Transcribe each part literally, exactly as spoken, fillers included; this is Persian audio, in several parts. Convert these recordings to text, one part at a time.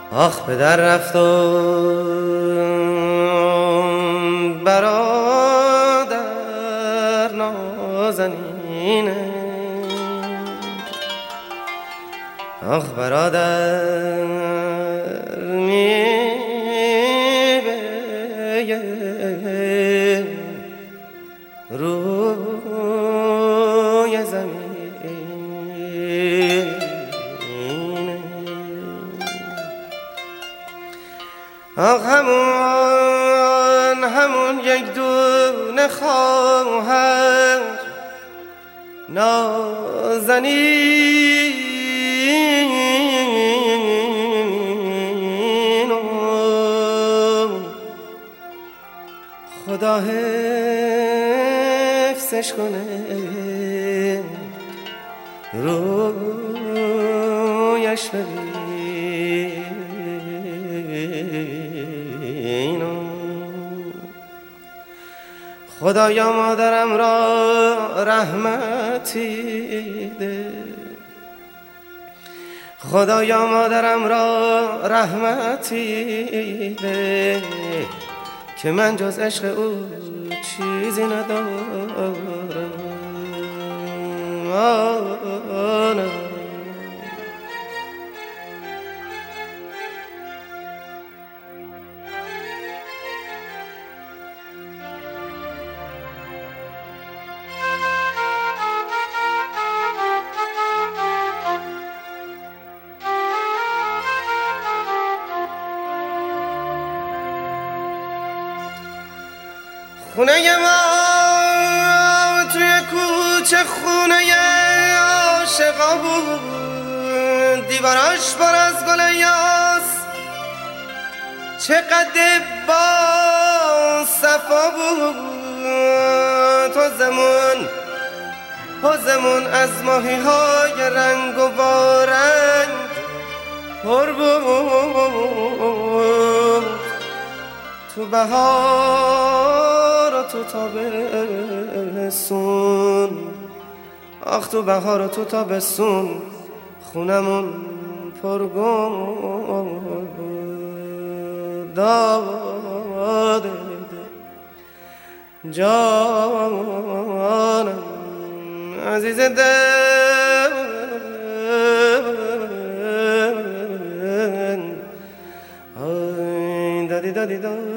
آخ پدر رفت و برادر نازنینه، آخ برادر میوه روی زمین، آخ همون همون یک دونه خواهر نازنین، خدا حفظش کنه رویش ببین. خدایا مادرم را رحمتی ده، خدایا مادرم را رحمتی ده، که من جز عشق او چیزی ندارم. آنم خونه ما توی کوچه خونه عاشقا بود، دیواراش پر از گل یاس چقدر با صفا بود. حوضمون حوضمون از ماهی های رنگ و بارنگ پر بود. تو بهار و تو تابستون، آخ تو بهار و تو تابستون خونمون پرگل داده جانم عزیز دل. آی دادی دادی دادی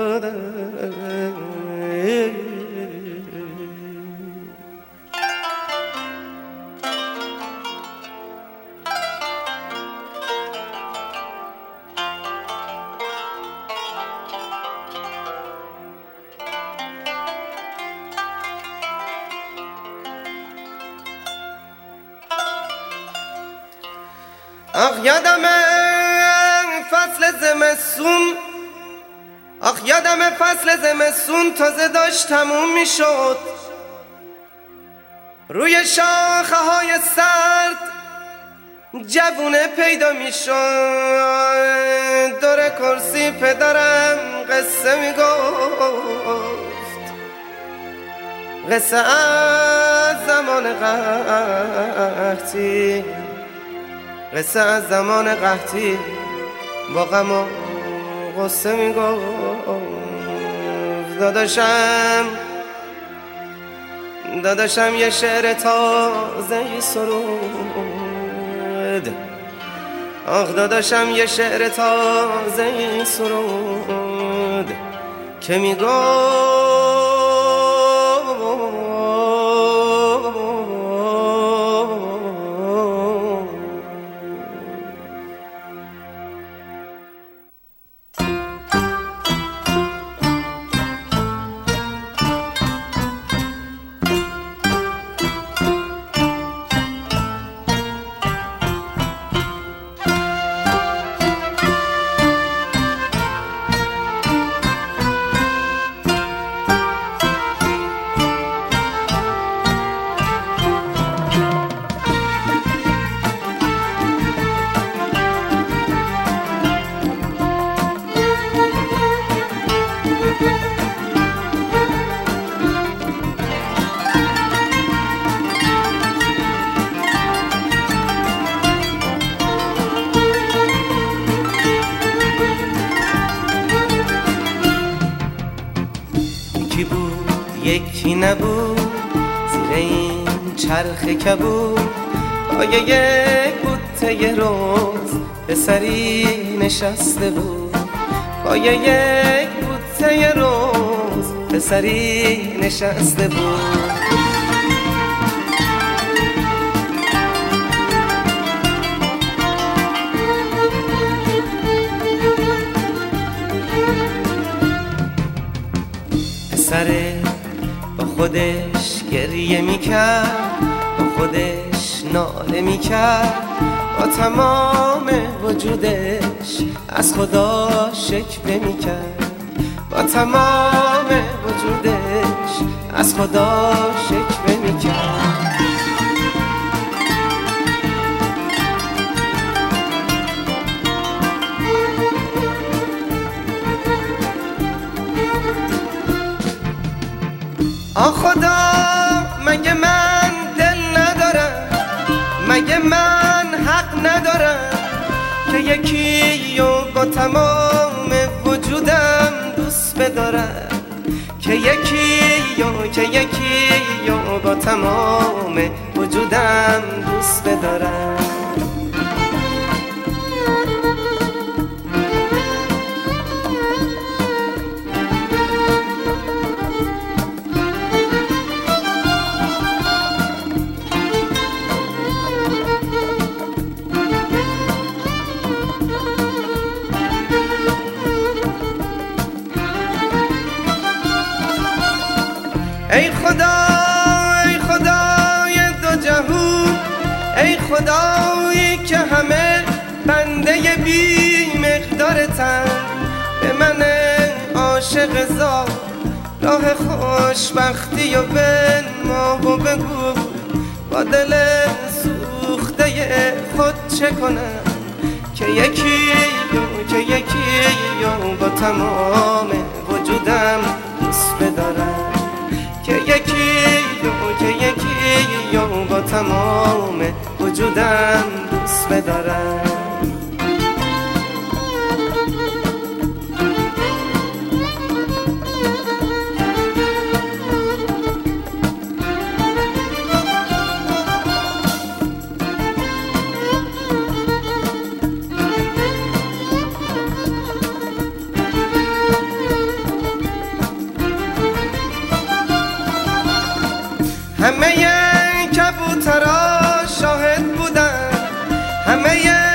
آخ یادمه فصل زمستون، آخ یادمه فصل زمستون تازه داشت تموم می شد. روی شاخه های سرد جوونه پیدا می شد. دور کرسی پدرم قصه می گفت، قصه از زمان قحطی، قصه از زمان قحطی با غم و غصه می گفت. داداشم داداشم یه شعر تازه سرود، آخ داداشم یه شعر تازه سرود که می گفت یکی نبود زیر این چرخ کبود، پای یک بوته روز پسری نشسته بود، پای یک بوته روز پسری نشسته بود. پسره با خودش گریه میکرد، با خودش ناله میکرد، با تمام وجودش از خدا شکوه میکرد، با تمام وجودش از خدا شکوه میکرد. آ خدا مگه من دل ندارم، مگه من حق ندارم که یکی و با تمام وجودم دوست بدارم، که یکی و که یکی و با تمام وجودم دوست بدارم. ای خدا ای خدای دو جهون، ای خدایی که همه بنده بی مقدارتن، به من عاشق زار راه خوشبختی و بنما و بگو با دل سوخته خود چه کنم، که یکی و که یکی و با تمام وجودم دوست بدارم، که یکی و که یکی و با تمام وجودم دوست بدارم. همه کبوترها شاهد بودن، همه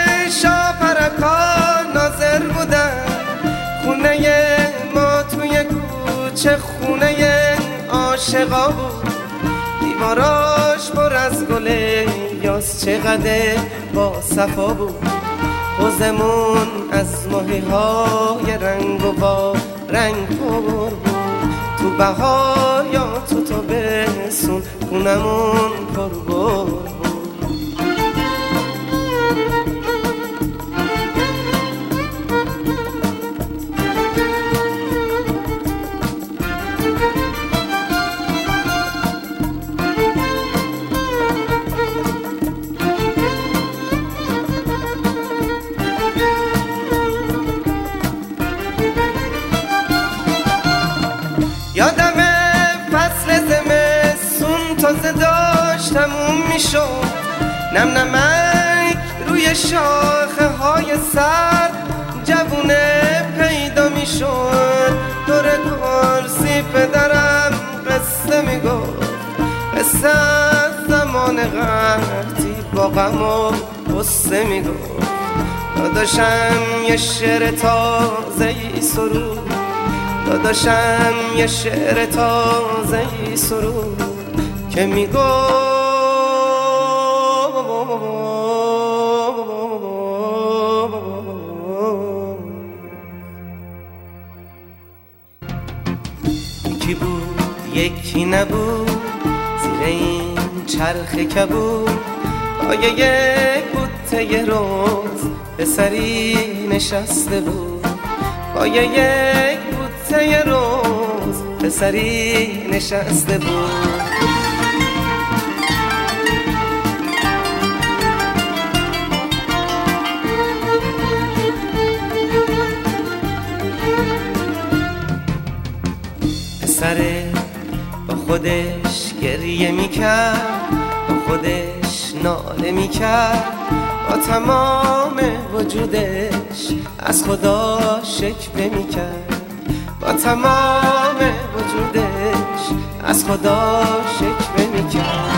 شاپرکا ناظر بودن، خونه ما توی کوچه خونه عاشقا بود، دیواراش پر از گله یاس چقدر با صفا بود، حوضمون از ماهی های رنگ و با رنگ پر بود، تو بهار یا تو تابستون خونمون پر بود. یادمه فصل زمستون تازه داشت تموم میشد، نم نمک روی شاخه های سر جوونه پیدا میشد، دور کرسی پدرم قصه میگفت، قصه از زمان قحطی با غم و غصه میگفت، داداشم یه شعر تازه‌ای سرود، داداشم یه شعر تازه‌ای سرود که میگفت یکی بود یکی نبود زیر این چرخ کبود، پای یک بوته روز پسری نشسته بود، پای یک بوته روز پسری نشسته بود. پسره با خودش گریه میکرد، با خودش ناله میکرد، با تمام وجودش از خدا شکوه میکرد، با تمام وجودش از خدا شکوه میکرد.